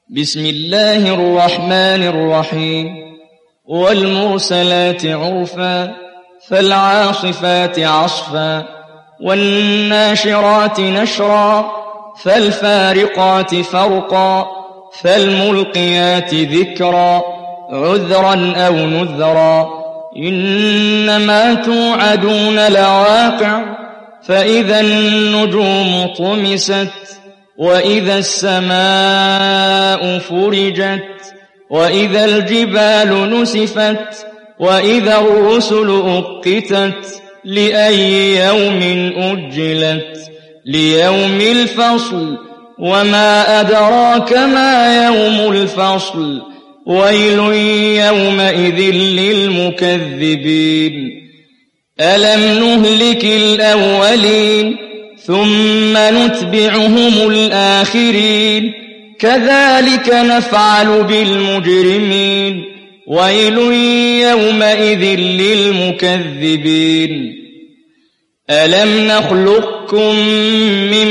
بسم الله الرحمن الرحيم والمرسلات عرفا فالعاصفات عصفا والناشرات نشرا فالفارقات فرقا فالملقيات ذكرا عذرا أو نذرا إنما توعدون لواقع فإذا النجوم طمست وإذا السماء فرجت وإذا الجبال نسفت وإذا الرسل أقتت لأي يوم أجلت ليوم الفصل وما أدراك ما يوم الفصل ويل يومئذ للمكذبين ألم نهلك الأولين ثم نتبعهم الآخرين كذلك نفعل بالمجرمين ويل يومئذ للمكذبين ألم نخلقكم من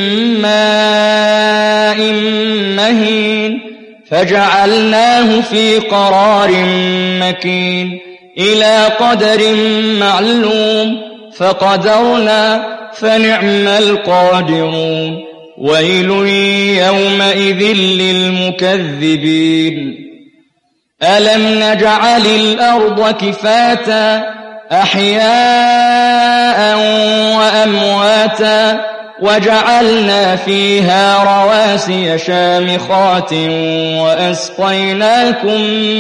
ماء مهين فجعلناه في قرار مكين إلى قدر معلوم فقدرنا فنعم القادرون ويل يومئذ للمكذبين ألم نجعل الأرض كفاتا أحياء وأمواتا وجعلنا فيها رواسي شامخات وأسقيناكم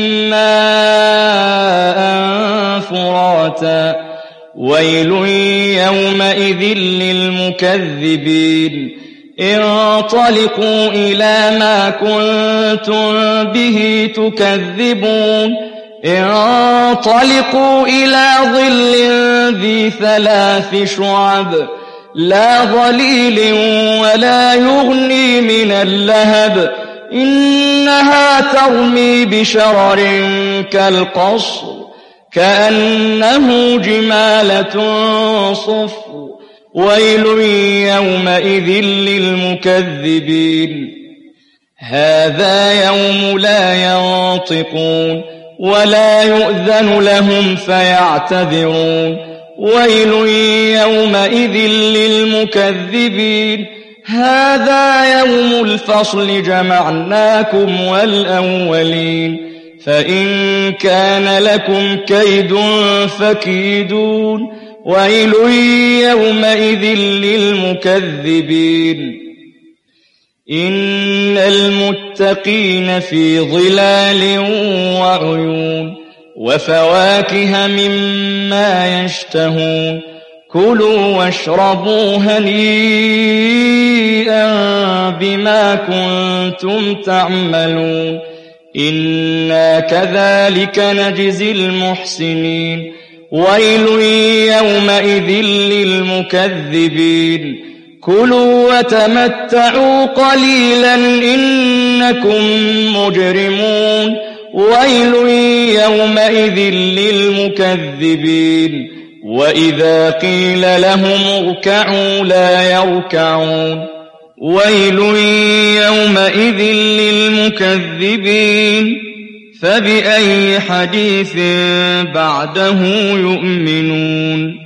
ماء فراتا ويل يومئذ للمكذبين انطلقوا إلى ما كنتم به تكذبون انطلقوا إلى ظل ذي 3 شعب لا ظليل ولا يغني من اللهب إنها ترمي بشرر كالقصر كأنه جمالة صفر ويل يومئذ للمكذبين هذا يوم لا ينطقون ولا يؤذن لهم فيعتذرون ويل يومئذ للمكذبين هذا يوم الفصل جمعناكم والأولين فإن كان لكم كيد فكيدون ويل يومئذ للمكذبين إن المتقين في ظلال وعيون وفواكه مما يشتهون كلوا واشربوا هنيئا بما كنتم تعملون إنا كذلك نجزي المحسنين ويل يومئذ للمكذبين كلوا وتمتعوا قليلا إنكم مجرمون ويل يومئذ للمكذبين وإذا قيل لهم اركعوا لا يركعون ويل يومئذ للمكذبين فبأي حديث بعده يؤمنون